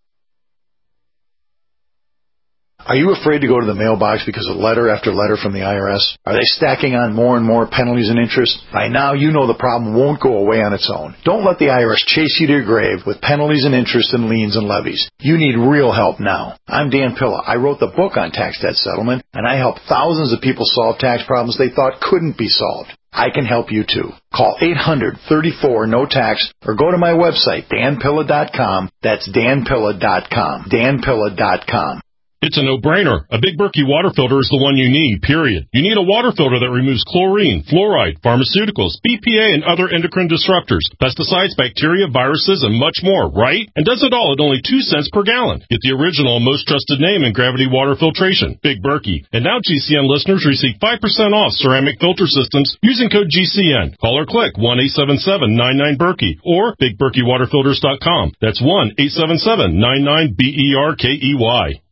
Are you afraid to go to the mailbox because of letter after letter from the I R S? Are they stacking on more and more penalties and interest? By now, you know the problem won't go away on its own. Don't let the I R S chase you to your grave with penalties and interest and liens and levies. You need real help now. I'm Dan Pilla. I wrote the book on tax debt settlement, and I help thousands of people solve tax problems they thought couldn't be solved. I can help you too. Call eight hundred, thirty-four, no tax or go to my website, dan pilla dot com. That's dan pilla dot com. dan pilla dot com. It's a no-brainer. A Big Berkey water filter is the one you need, period. You need a water filter that removes chlorine, fluoride, pharmaceuticals, B P A, and other endocrine disruptors, pesticides, bacteria, viruses, and much more, right? And does it all at only two cents per gallon. Get the original and most trusted name in gravity water filtration, Big Berkey. And now G C N listeners receive five percent off ceramic filter systems using code G C N. Call or click one eight seven seven nine nine Berkey or big berkey water filters dot com. That's one eight seven seven nine nine B E R K E Y.